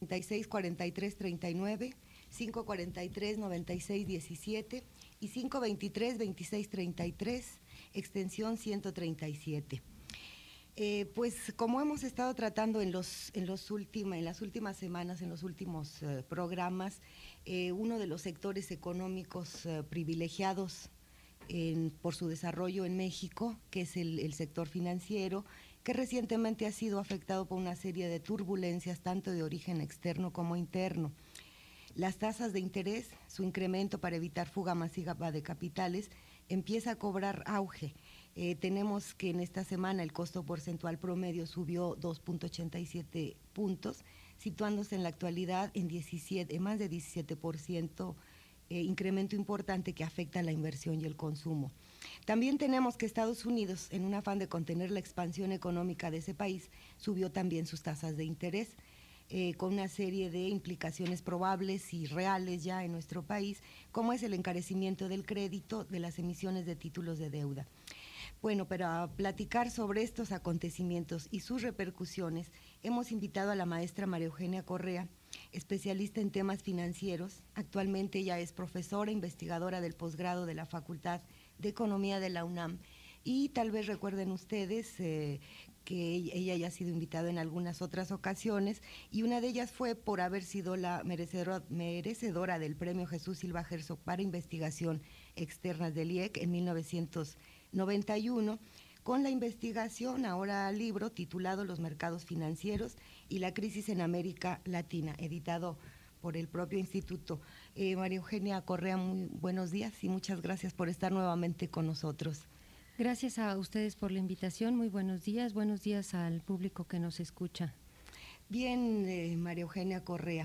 364339, 543-9617 y 523-2633, extensión 137. Pues como hemos estado tratando en las últimas semanas, en los últimos programas, uno de los sectores económicos privilegiados por su desarrollo en México, que es el sector financiero, que recientemente ha sido afectado por una serie de turbulencias, tanto de origen externo como interno. Las tasas de interés, su incremento para evitar fuga masiva de capitales, empieza a cobrar auge. Tenemos que en esta semana el costo porcentual promedio subió 2.87 puntos, situándose en la actualidad en más de 17%, incremento importante que afecta a la inversión y el consumo. También tenemos que Estados Unidos, en un afán de contener la expansión económica de ese país, subió también sus tasas de interés, con una serie de implicaciones probables y reales ya en nuestro país, como es el encarecimiento del crédito, de las emisiones de títulos de deuda. Bueno, para platicar sobre estos acontecimientos y sus repercusiones, hemos invitado a la maestra María Eugenia Correa, especialista en temas financieros. Actualmente ella es profesora investigadora del posgrado de la Facultad de Economía de la UNAM, y tal vez recuerden ustedes que ella ya ha sido invitada en algunas otras ocasiones, y una de ellas fue por haber sido la merecedora del Premio Jesús Silva Herzog para Investigación Externas del IEC en 1991, con la investigación, ahora libro, titulado Los mercados financieros y la crisis en América Latina, editado por el propio instituto. María Eugenia Correa, muy buenos días y muchas gracias por estar nuevamente con nosotros. Gracias a ustedes por la invitación, muy buenos días al público que nos escucha. Bien, María Eugenia Correa,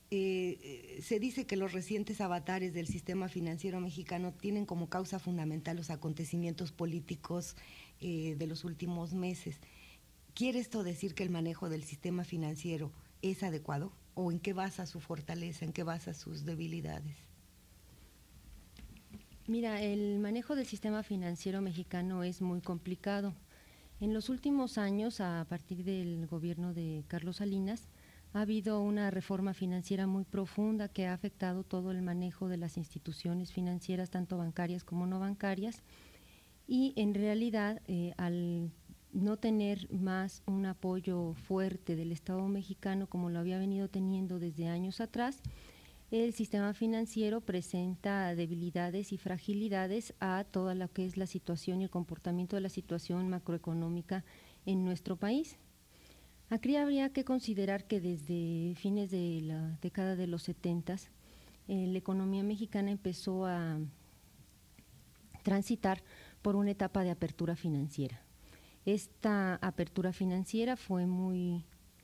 se dice que los recientes avatares del sistema financiero mexicano tienen como causa fundamental los acontecimientos políticos de los últimos meses. ¿Quiere esto decir que el manejo del sistema financiero es adecuado? ¿O en qué basa su fortaleza, en qué basa sus debilidades? Mira, el manejo del sistema financiero mexicano es muy complicado. En los últimos años, a partir del gobierno de Carlos Salinas, ha habido una reforma financiera muy profunda que ha afectado todo el manejo de las instituciones financieras, tanto bancarias como no bancarias, y en realidad, al no tener más un apoyo fuerte del Estado mexicano como lo había venido teniendo desde años atrás, el sistema financiero presenta debilidades y fragilidades a toda lo que es la situación y el comportamiento de la situación macroeconómica en nuestro país. Aquí habría que considerar que desde fines de la década de los 70, la economía mexicana empezó a transitar por una etapa de apertura financiera. Esta apertura financiera fue muy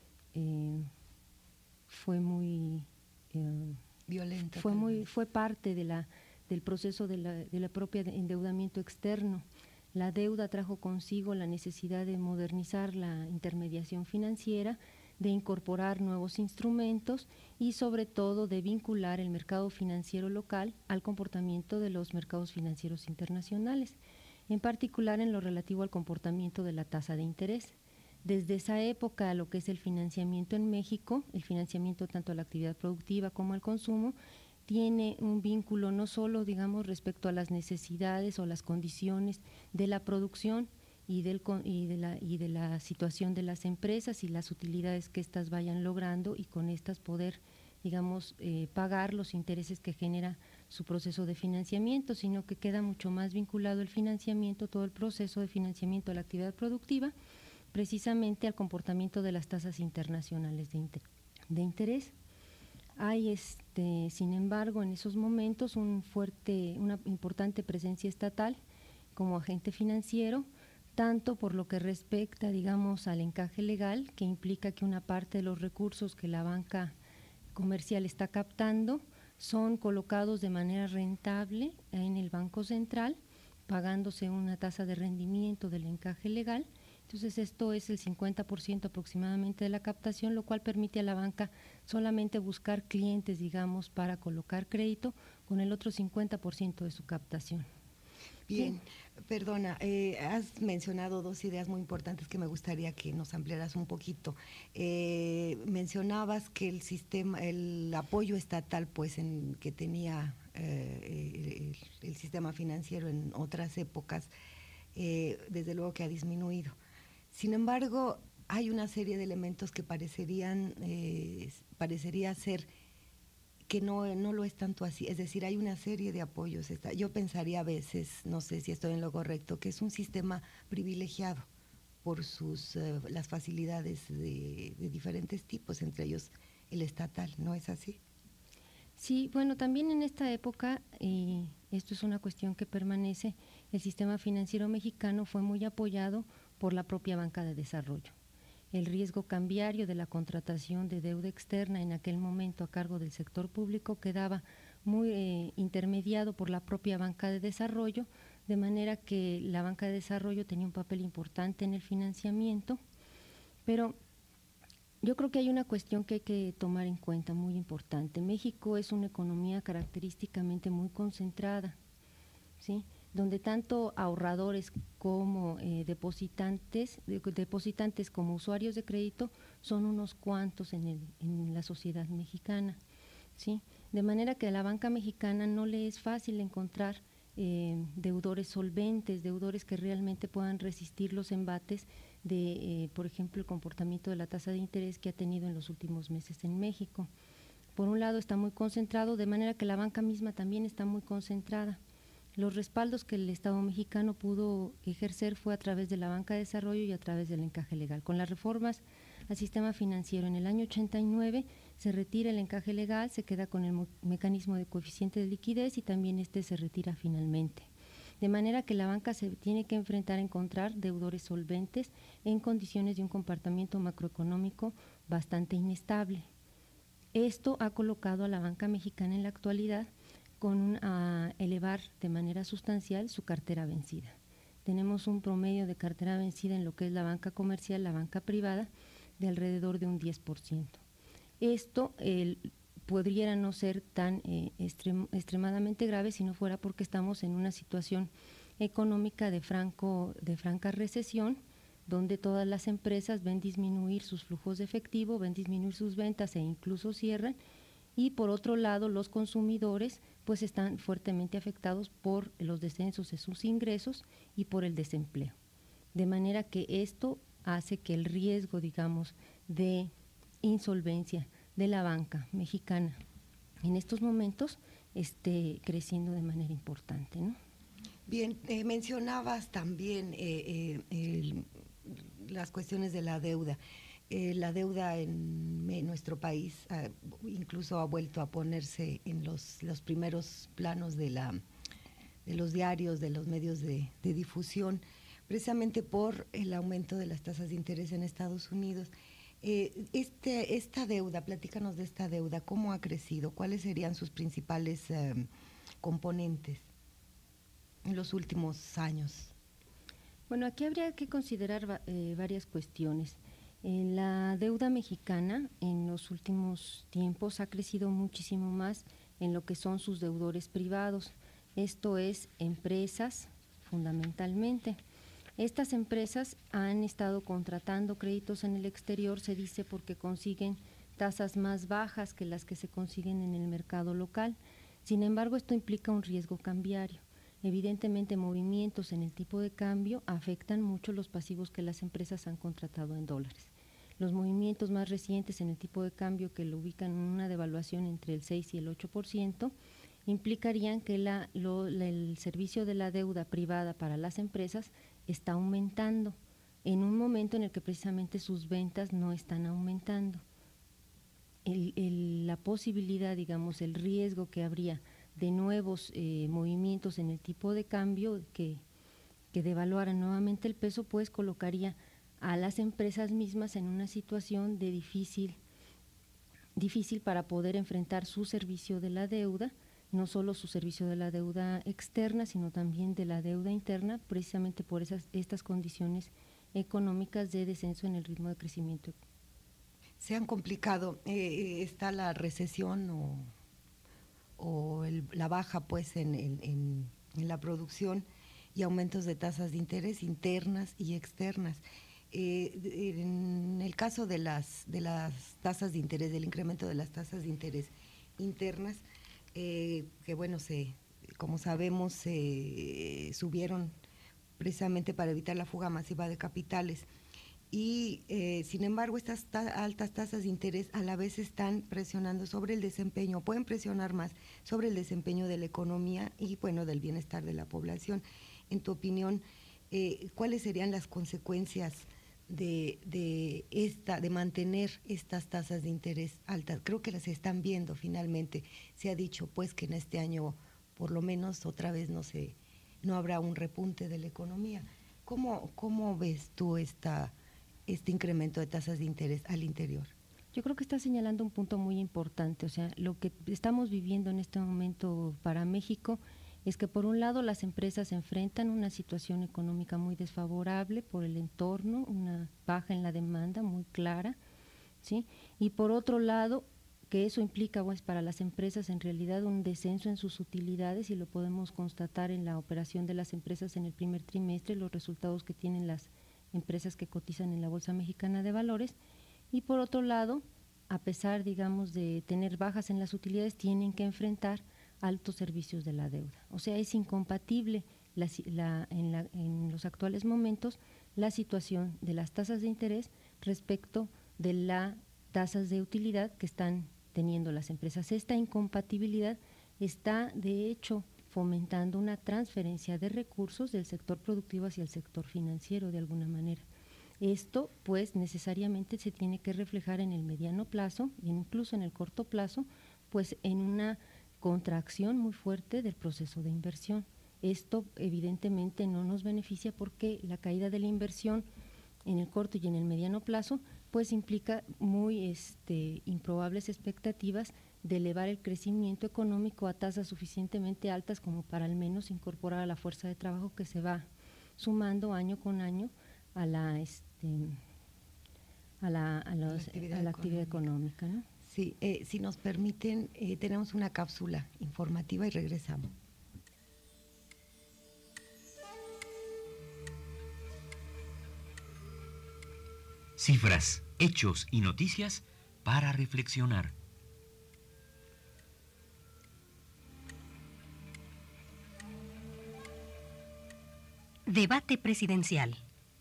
violenta. Fue parte del proceso de la propia endeudamiento externo. La deuda trajo consigo la necesidad de modernizar la intermediación financiera, de incorporar nuevos instrumentos y sobre todo de vincular el mercado financiero local al comportamiento de los mercados financieros internacionales, en particular en lo relativo al comportamiento de la tasa de interés. Desde esa época, lo que es el financiamiento en México, el financiamiento tanto a la actividad productiva como al consumo, tiene un vínculo no solo, digamos, respecto a las necesidades o las condiciones de la producción y de la situación de las empresas y las utilidades que éstas vayan logrando, y con estas poder, digamos, pagar los intereses que genera su proceso de financiamiento, sino que queda mucho más vinculado el financiamiento, todo el proceso de financiamiento de la actividad productiva, precisamente al comportamiento de las tasas internacionales de interés. Hay, sin embargo, en esos momentos una importante presencia estatal como agente financiero, tanto por lo que respecta, digamos, al encaje legal, que implica que una parte de los recursos que la banca comercial está captando son colocados de manera rentable en el Banco Central, pagándose una tasa de rendimiento del encaje legal. Entonces esto es el 50% aproximadamente de la captación, lo cual permite a la banca solamente buscar clientes, digamos, para colocar crédito, con el otro 50% de su captación. Bien, perdona, has mencionado dos ideas muy importantes que me gustaría que nos ampliaras un poquito. Mencionabas que el apoyo estatal, pues, que tenía el sistema financiero en otras épocas, desde luego que ha disminuido. Sin embargo, hay una serie de elementos que parecería ser que no lo es tanto así, es decir, hay una serie de apoyos. Yo pensaría a veces, no sé si estoy en lo correcto, que es un sistema privilegiado por las facilidades de diferentes tipos, entre ellos el estatal, ¿no es así? Sí, bueno, también en esta época, esto es una cuestión que permanece, el sistema financiero mexicano fue muy apoyado por la propia banca de desarrollo. El riesgo cambiario de la contratación de deuda externa en aquel momento a cargo del sector público quedaba muy intermediado por la propia banca de desarrollo, de manera que la banca de desarrollo tenía un papel importante en el financiamiento, pero yo creo que hay una cuestión que hay que tomar en cuenta muy importante. México es una economía característicamente muy concentrada, ¿sí?, donde tanto ahorradores como depositantes como usuarios de crédito son unos cuantos en la sociedad mexicana, ¿sí? De manera que a la banca mexicana no le es fácil encontrar deudores solventes, deudores que realmente puedan resistir los embates de, por ejemplo, el comportamiento de la tasa de interés que ha tenido en los últimos meses en México. Por un lado está muy concentrado, de manera que la banca misma también está muy concentrada. Los respaldos que el Estado mexicano pudo ejercer fue a través de la banca de desarrollo y a través del encaje legal. Con las reformas al sistema financiero en el año 89 se retira el encaje legal, se queda con el mecanismo de coeficiente de liquidez y también este se retira finalmente. De manera que la banca se tiene que enfrentar a encontrar deudores solventes en condiciones de un comportamiento macroeconómico bastante inestable. Esto ha colocado a la banca mexicana en la actualidad a elevar de manera sustancial su cartera vencida. Tenemos un promedio de cartera vencida en lo que es la banca comercial, la banca privada, de alrededor de un 10%. Esto podría no ser tan extremadamente grave si no fuera porque estamos en una situación económica de franca recesión, donde todas las empresas ven disminuir sus flujos de efectivo, ven disminuir sus ventas e incluso cierran, y por otro lado los consumidores pues están fuertemente afectados por los descensos de sus ingresos y por el desempleo. De manera que esto hace que el riesgo, digamos, de insolvencia de la banca mexicana en estos momentos esté creciendo de manera importante, ¿no? Bien, mencionabas también las cuestiones de la deuda. La deuda en nuestro país incluso ha vuelto a ponerse en los primeros planos de los diarios, de los medios de difusión, precisamente por el aumento de las tasas de interés en Estados Unidos. Esta deuda, platícanos de esta deuda, ¿cómo ha crecido? ¿Cuáles serían sus principales componentes en los últimos años? Bueno, aquí habría que considerar varias cuestiones. La deuda mexicana en los últimos tiempos ha crecido muchísimo más en lo que son sus deudores privados, esto es, empresas fundamentalmente. Estas empresas han estado contratando créditos en el exterior, se dice, porque consiguen tasas más bajas que las que se consiguen en el mercado local. Sin embargo, esto implica un riesgo cambiario. Evidentemente, movimientos en el tipo de cambio afectan mucho los pasivos que las empresas han contratado en dólares. Los movimientos más recientes en el tipo de cambio, que lo ubican en una devaluación entre el 6 y el 8%, implicarían que el servicio de la deuda privada para las empresas está aumentando en un momento en el que precisamente sus ventas no están aumentando. La posibilidad, digamos, el riesgo que habría de nuevos movimientos en el tipo de cambio que devaluaran nuevamente el peso, pues colocaría a las empresas mismas en una situación de difícil para poder enfrentar su servicio de la deuda, no solo su servicio de la deuda externa, sino también de la deuda interna, precisamente por estas condiciones económicas de descenso en el ritmo de crecimiento. ¿Se han complicado? ¿Está la recesión o la baja pues en la producción? y aumentos de tasas de interés internas y externas. En el caso de las tasas de interés, del incremento de las tasas de interés internas, que bueno, como sabemos, se subieron precisamente para evitar la fuga masiva de capitales. Y sin embargo, estas altas tasas de interés a la vez están presionando sobre el desempeño, pueden presionar más sobre el desempeño de la economía y bueno, del bienestar de la población. En tu opinión, ¿cuáles serían las consecuencias de mantener estas tasas de interés altas? Creo que las están viendo finalmente. Se ha dicho pues que en este año por lo menos otra vez no habrá un repunte de la economía. ¿Cómo ves tú este incremento de tasas de interés al interior? Yo creo que está señalando un punto muy importante. O sea, lo que estamos viviendo en este momento para México es que por un lado las empresas enfrentan una situación económica muy desfavorable por el entorno, una baja en la demanda muy clara, ¿sí? Y por otro lado, que eso implica pues, para las empresas en realidad un descenso en sus utilidades, y lo podemos constatar en la operación de las empresas en el primer trimestre, los resultados que tienen las empresas que cotizan en la Bolsa Mexicana de Valores, y por otro lado, a pesar, digamos, de tener bajas en las utilidades, tienen que enfrentar altos servicios de la deuda. O sea, es incompatible en los actuales momentos la situación de las tasas de interés respecto de las tasas de utilidad que están teniendo las empresas. Esta incompatibilidad está, de hecho, fomentando una transferencia de recursos del sector productivo hacia el sector financiero de alguna manera. Esto, pues, necesariamente se tiene que reflejar en el mediano plazo e incluso en el corto plazo, pues, en una contracción muy fuerte del proceso de inversión. Esto, evidentemente, no nos beneficia porque la caída de la inversión en el corto y en el mediano plazo, pues, implica muy improbables expectativas de elevar el crecimiento económico a tasas suficientemente altas como para al menos incorporar a la fuerza de trabajo que se va sumando año con año a la actividad económica, ¿no? Sí, si nos permiten, tenemos una cápsula informativa y regresamos. Cifras, hechos y noticias para reflexionar. Debate presidencial.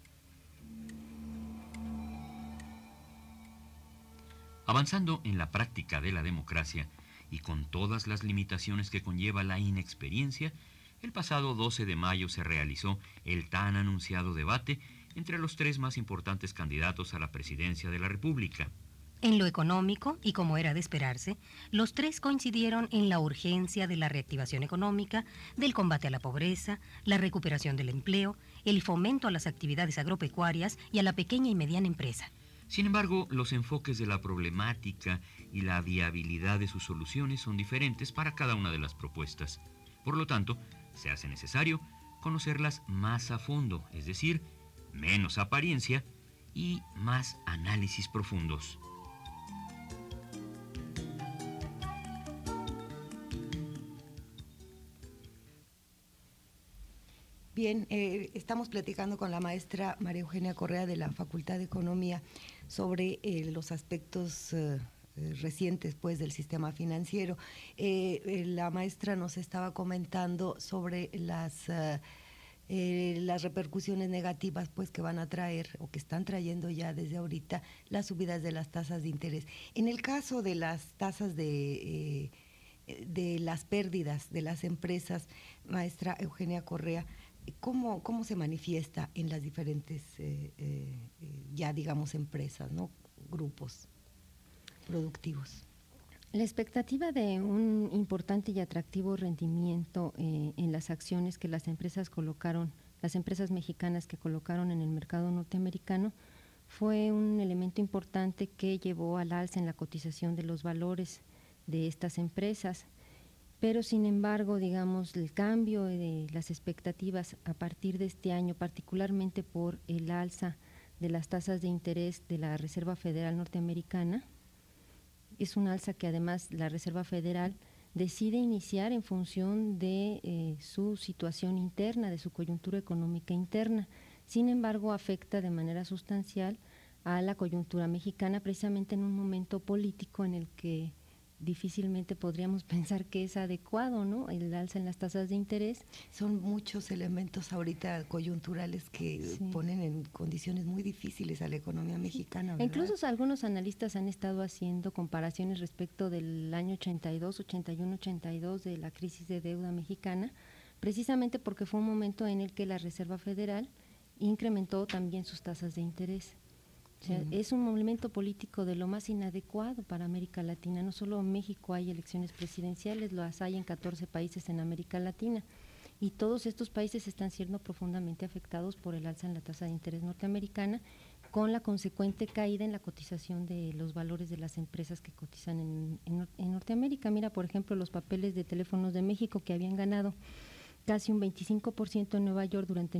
Avanzando en la práctica de la democracia y con todas las limitaciones que conlleva la inexperiencia, el pasado 12 de mayo se realizó el tan anunciado debate entre los tres más importantes candidatos a la presidencia de la República. En lo económico, y como era de esperarse, los tres coincidieron en la urgencia de la reactivación económica, del combate a la pobreza, la recuperación del empleo, el fomento a las actividades agropecuarias y a la pequeña y mediana empresa. Sin embargo, los enfoques de la problemática y la viabilidad de sus soluciones son diferentes para cada una de las propuestas. Por lo tanto, se hace necesario conocerlas más a fondo, es decir, menos apariencia y más análisis profundos. Bien, estamos platicando con la maestra María Eugenia Correa de la Facultad de Economía sobre los aspectos recientes pues del sistema financiero. La maestra nos estaba comentando sobre las repercusiones negativas pues que van a traer o que están trayendo ya desde ahorita las subidas de las tasas de interés. En el caso de las tasas de las pérdidas de las empresas, maestra Eugenia Correa, ¿cómo se manifiesta en las diferentes, ya digamos, empresas, ¿no? Grupos productivos? La expectativa de un importante y atractivo rendimiento en las acciones que las empresas colocaron, las empresas mexicanas que colocaron en el mercado norteamericano, fue un elemento importante que llevó al alza en la cotización de los valores de estas empresas. Pero, sin embargo, digamos, el cambio de las expectativas a partir de este año, particularmente por el alza de las tasas de interés de la Reserva Federal norteamericana, es un alza que además la Reserva Federal decide iniciar en función de su situación interna, de su coyuntura económica interna. Sin embargo, afecta de manera sustancial a la coyuntura mexicana, precisamente en un momento político en el que difícilmente podríamos pensar que es adecuado, ¿no?, el alza en las tasas de interés. Son muchos elementos ahorita coyunturales que ponen en condiciones muy difíciles a la economía mexicana, ¿verdad? Incluso algunos analistas han estado haciendo comparaciones respecto del año 82, 81, 82 de la crisis de deuda mexicana, precisamente porque fue un momento en el que la Reserva Federal incrementó también sus tasas de interés. O sea, es un momento político de lo más inadecuado para América Latina. No solo en México hay elecciones presidenciales, las hay en 14 países en América Latina. Y todos estos países están siendo profundamente afectados por el alza en la tasa de interés norteamericana, con la consecuente caída en la cotización de los valores de las empresas que cotizan en Norteamérica. Mira, por ejemplo, los papeles de Teléfonos de México, que habían ganado casi un 25% en Nueva York durante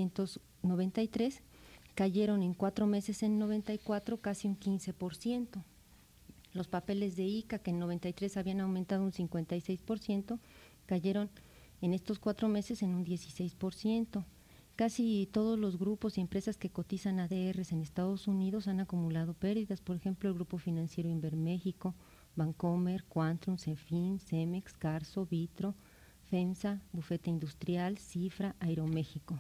1993, cayeron en 4 meses en 94 casi un 15%. Los papeles de ICA, que en 93 habían aumentado un 56%, cayeron en estos 4 meses en un 16%. Casi todos los grupos y empresas que cotizan ADRs en Estados Unidos han acumulado pérdidas. Por ejemplo, el Grupo Financiero Inverméxico, Bancomer, Quantrum, Cefin, Cemex, Carso, Vitro, FEMSA, Bufete Industrial, Cifra, Aeroméxico.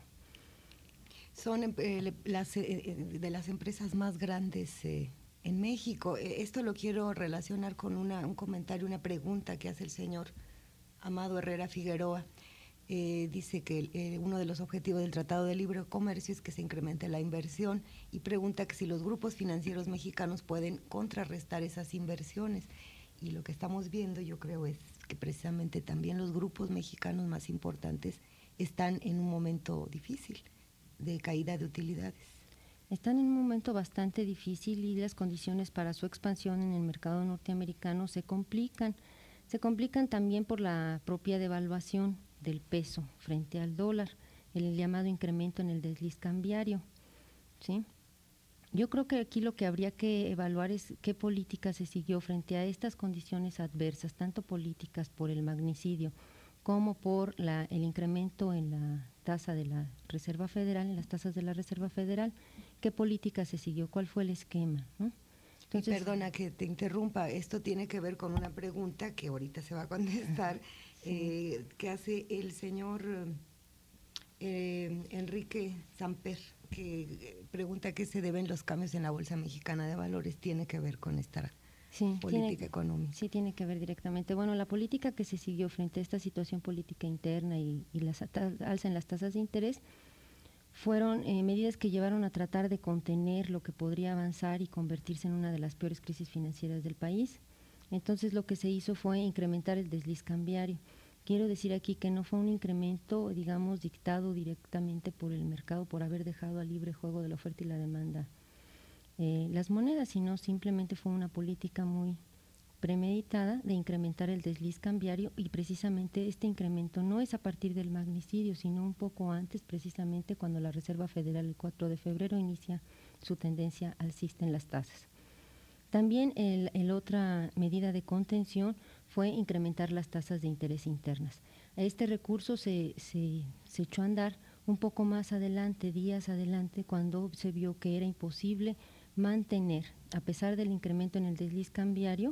Son de las empresas más grandes en México. Esto lo quiero relacionar con un comentario, una pregunta que hace el señor Amado Herrera Figueroa. Dice que uno de los objetivos del Tratado de Libre Comercio es que se incremente la inversión, y pregunta que si los grupos financieros mexicanos pueden contrarrestar esas inversiones. Y lo que estamos viendo, yo creo, es que precisamente también los grupos mexicanos más importantes están en un momento difícil de caída de utilidades. Están en un momento bastante difícil y las condiciones para su expansión en el mercado norteamericano se complican. Se complican también por la propia devaluación del peso frente al dólar, el llamado incremento en el desliz cambiario, ¿sí? Yo creo que aquí lo que habría que evaluar es qué política se siguió frente a estas condiciones adversas, tanto políticas por el magnicidio como por el incremento en la tasa de la Reserva Federal, en las tasas de la Reserva Federal. ¿Qué política se siguió? ¿Cuál fue el esquema?, ¿no? Entonces, perdona que te interrumpa, esto tiene que ver con una pregunta que ahorita se va a contestar, que hace el señor Enrique Samper, que pregunta qué se deben los cambios en la Bolsa Mexicana de Valores. Tiene que ver con esta política económica. Sí, tiene que ver directamente. Bueno, la política que se siguió frente a esta situación política interna y las alza en las tasas de interés fueron medidas que llevaron a tratar de contener lo que podría avanzar y convertirse en una de las peores crisis financieras del país. Entonces lo que se hizo fue incrementar el desliz cambiario. Quiero decir aquí que no fue un incremento, digamos, dictado directamente por el mercado por haber dejado al libre juego de la oferta y la demanda las monedas, sino simplemente fue una política muy premeditada de incrementar el desliz cambiario, y precisamente este incremento no es a partir del magnicidio, sino un poco antes, precisamente cuando la Reserva Federal el 4 de febrero inicia su tendencia alcista en las tasas. También el otra medida de contención fue incrementar las tasas de interés internas. Este recurso se echó a andar un poco más adelante, días adelante, cuando se vio que era imposible mantener, a pesar del incremento en el desliz cambiario,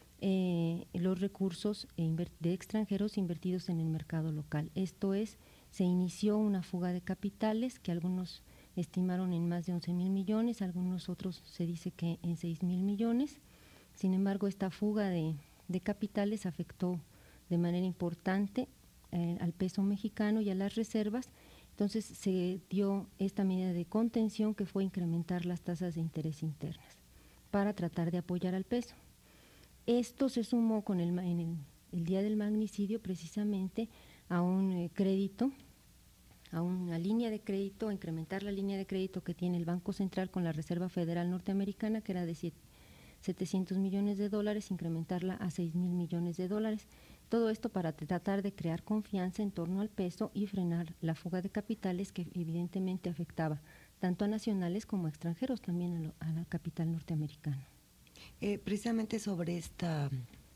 los recursos de extranjeros invertidos en el mercado local. Esto es, se inició una fuga de capitales que algunos estimaron en más de 11,000 millones, algunos otros se dice que en 6,000 millones. Sin embargo, esta fuga de capitales afectó de manera importante al peso mexicano y a las reservas. Entonces se dio esta medida de contención, que fue incrementar las tasas de interés internas para tratar de apoyar al peso. Esto se sumó con el día del magnicidio precisamente a un crédito, a una línea de crédito, a incrementar la línea de crédito que tiene el Banco Central con la Reserva Federal Norteamericana, que era de 700 millones de dólares, incrementarla a 6,000 millones de dólares. Todo esto para tratar de crear confianza en torno al peso y frenar la fuga de capitales, que evidentemente afectaba tanto a nacionales como a extranjeros, también a la capital norteamericana. Precisamente sobre esta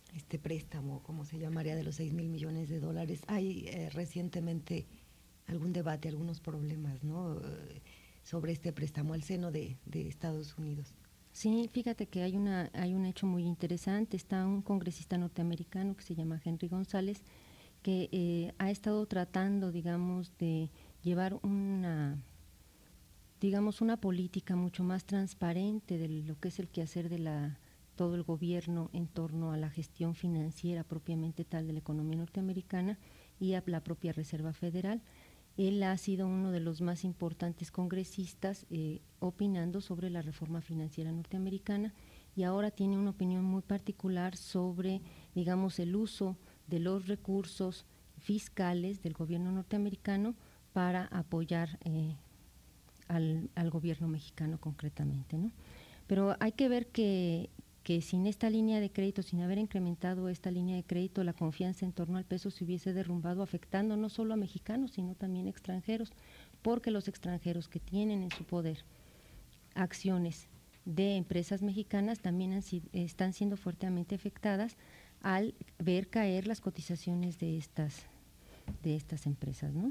este préstamo, como se llamaría, de los 6,000 millones de dólares. Hay recientemente algún debate, algunos problemas, ¿no? Sobre este préstamo al seno de Estados Unidos. Sí, fíjate que hay un hecho muy interesante. Está un congresista norteamericano que se llama Henry González, que ha estado tratando, digamos, de llevar una política mucho más transparente de lo que es el quehacer de todo el gobierno en torno a la gestión financiera propiamente tal de la economía norteamericana y a la propia Reserva Federal. Él ha sido uno de los más importantes congresistas opinando sobre la reforma financiera norteamericana y ahora tiene una opinión muy particular sobre, digamos, el uso de los recursos fiscales del gobierno norteamericano para apoyar al gobierno mexicano concretamente, ¿no? Pero hay que ver que sin esta línea de crédito, sin haber incrementado esta línea de crédito, la confianza en torno al peso se hubiese derrumbado, afectando no solo a mexicanos, sino también extranjeros, porque los extranjeros que tienen en su poder acciones de empresas mexicanas también están siendo fuertemente afectadas al ver caer las cotizaciones de estas empresas, ¿no?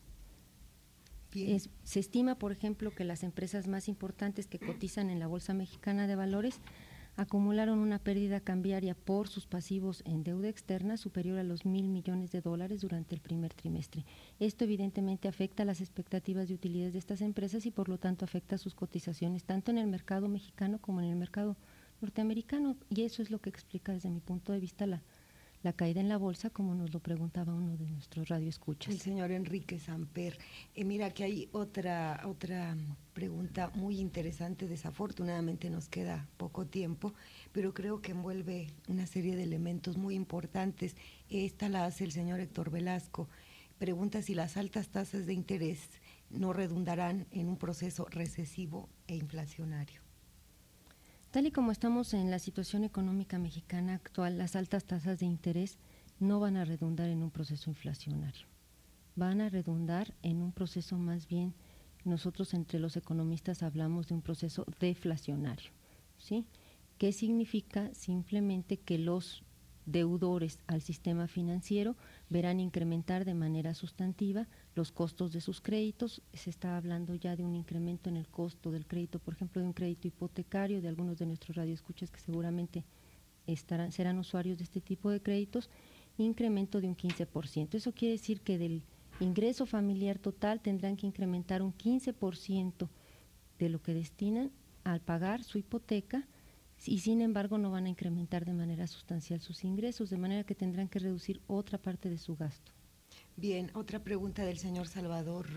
Se estima, por ejemplo, que las empresas más importantes que cotizan en la Bolsa Mexicana de Valores acumularon una pérdida cambiaria por sus pasivos en deuda externa superior a los 1,000 millones de dólares durante el primer trimestre. Esto evidentemente afecta las expectativas de utilidades de estas empresas y por lo tanto afecta sus cotizaciones tanto en el mercado mexicano como en el mercado norteamericano, y eso es lo que explica desde mi punto de vista la caída en la bolsa, como nos lo preguntaba uno de nuestros radioescuchas. El señor Enrique Samper. Mira que hay otra pregunta muy interesante. Desafortunadamente nos queda poco tiempo, pero creo que envuelve una serie de elementos muy importantes. Esta la hace el señor Héctor Velasco. Pregunta si las altas tasas de interés no redundarán en un proceso recesivo e inflacionario. Tal y como estamos en la situación económica mexicana actual, las altas tasas de interés no van a redundar en un proceso inflacionario. Van a redundar en un proceso, más bien, nosotros entre los economistas hablamos de un proceso deflacionario, ¿sí? ¿Qué significa? Simplemente que los deudores al sistema financiero verán incrementar de manera sustantiva los costos de sus créditos. Se está hablando ya de un incremento en el costo del crédito, por ejemplo, de un crédito hipotecario, de algunos de nuestros radioescuchas que seguramente serán usuarios de este tipo de créditos, incremento de un 15%. Eso quiere decir que del ingreso familiar total tendrán que incrementar un 15% de lo que destinan al pagar su hipoteca, y sin embargo no van a incrementar de manera sustancial sus ingresos, de manera que tendrán que reducir otra parte de su gasto. Bien, otra pregunta del señor Salvador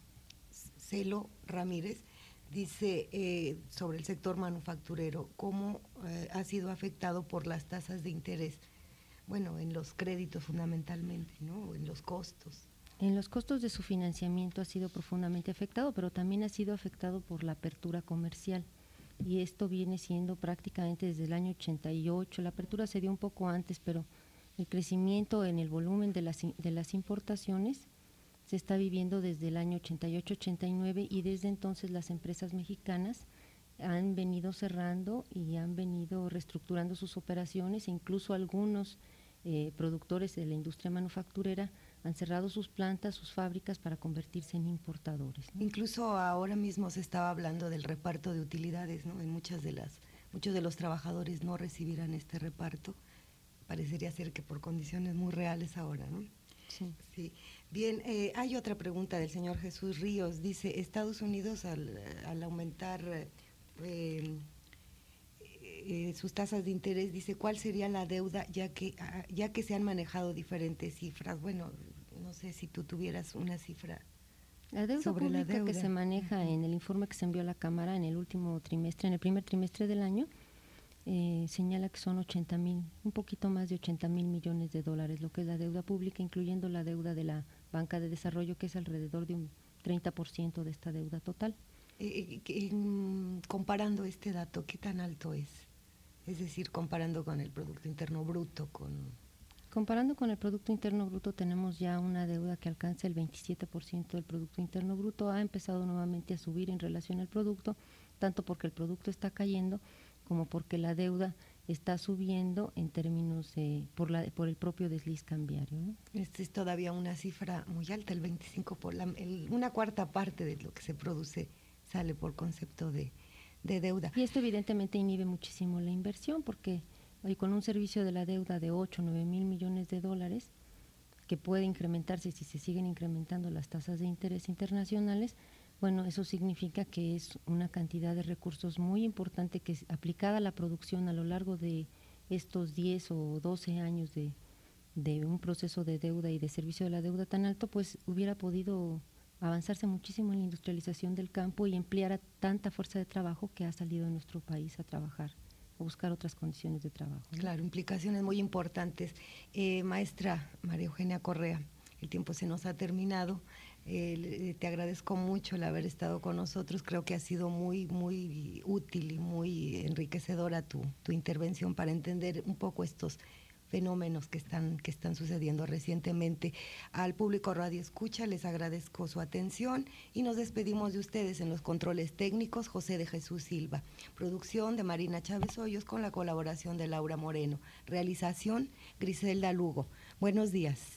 Celo Ramírez. Dice sobre el sector manufacturero, ¿cómo ha sido afectado por las tasas de interés? Bueno, en los créditos fundamentalmente, ¿no? En los costos. En los costos de su financiamiento ha sido profundamente afectado, pero también ha sido afectado por la apertura comercial. Y esto viene siendo prácticamente desde el año 88. La apertura se dio un poco antes, pero el crecimiento en el volumen de las importaciones se está viviendo desde el año 88-89, y desde entonces las empresas mexicanas han venido cerrando y han venido reestructurando sus operaciones, e incluso algunos productores de la industria manufacturera han cerrado sus plantas, sus fábricas para convertirse en importadores, ¿no? Incluso ahora mismo se estaba hablando del reparto de utilidades, ¿no? En muchos de los trabajadores no recibirán este reparto. Parecería ser que por condiciones muy reales ahora, ¿no? Sí. Sí. Bien, hay otra pregunta del señor Jesús Ríos. Dice, Estados Unidos al aumentar sus tasas de interés, dice, ¿cuál sería la deuda, ya que se han manejado diferentes cifras? Bueno, no sé si tú tuvieras una cifra. La deuda sobre pública la deuda que se maneja en el informe que se envió a la Cámara en el último trimestre, en el primer trimestre del año, señala que son 80,000, un poquito más de 80,000 millones de dólares, lo que es la deuda pública, incluyendo la deuda de la banca de desarrollo, que es alrededor de un 30% de esta deuda total. Comparando este dato, ¿qué tan alto es? Es decir, comparando con el Producto Interno Bruto, Comparando con el Producto Interno Bruto, tenemos ya una deuda que alcanza el 27% del Producto Interno Bruto. Ha empezado nuevamente a subir en relación al producto, tanto porque el producto está cayendo como porque la deuda está subiendo en términos por el propio desliz cambiario, ¿no? Esta es todavía una cifra muy alta, el 25 una cuarta parte de lo que se produce sale por concepto de deuda. Y esto evidentemente inhibe muchísimo la inversión, porque hoy con un servicio de la deuda de 8 o 9 mil millones de dólares, que puede incrementarse si se siguen incrementando las tasas de interés internacionales, bueno, eso significa que es una cantidad de recursos muy importante que aplicada a la producción a lo largo de estos 10 o 12 años de un proceso de deuda y de servicio de la deuda tan alto, pues hubiera podido avanzarse muchísimo en la industrialización del campo y emplear a tanta fuerza de trabajo que ha salido de nuestro país a trabajar, a buscar otras condiciones de trabajo, ¿no? Claro, implicaciones muy importantes. Maestra María Eugenia Correa, el tiempo se nos ha terminado. Te agradezco mucho el haber estado con nosotros. Creo que ha sido muy, muy útil y muy enriquecedora tu intervención para entender un poco estos fenómenos que están sucediendo recientemente. Al público Radio Escucha les agradezco su atención y nos despedimos de ustedes. En los controles técnicos, José de Jesús Silva. Producción de Marina Chávez Hoyos con la colaboración de Laura Moreno. Realización, Griselda Lugo. Buenos días.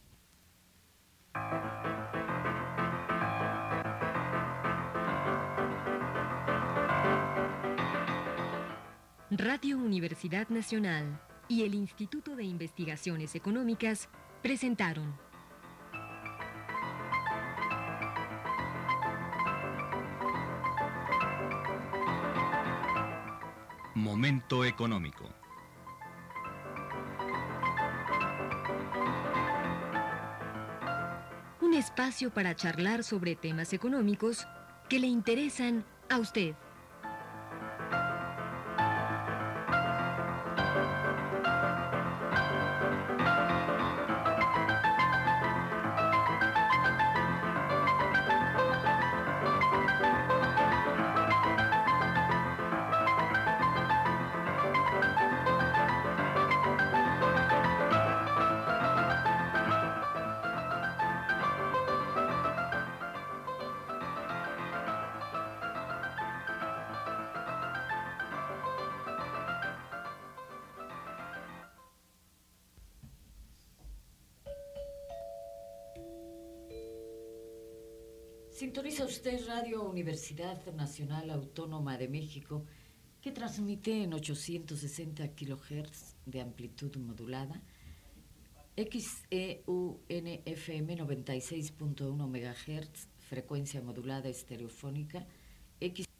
Radio Universidad Nacional y el Instituto de Investigaciones Económicas presentaron Momento Económico. Un espacio para charlar sobre temas económicos que le interesan a usted. Sintoniza usted Radio Universidad Nacional Autónoma de México, que transmite en 860 kHz de amplitud modulada, XEUN-FM 96.1 MHz, frecuencia modulada estereofónica, X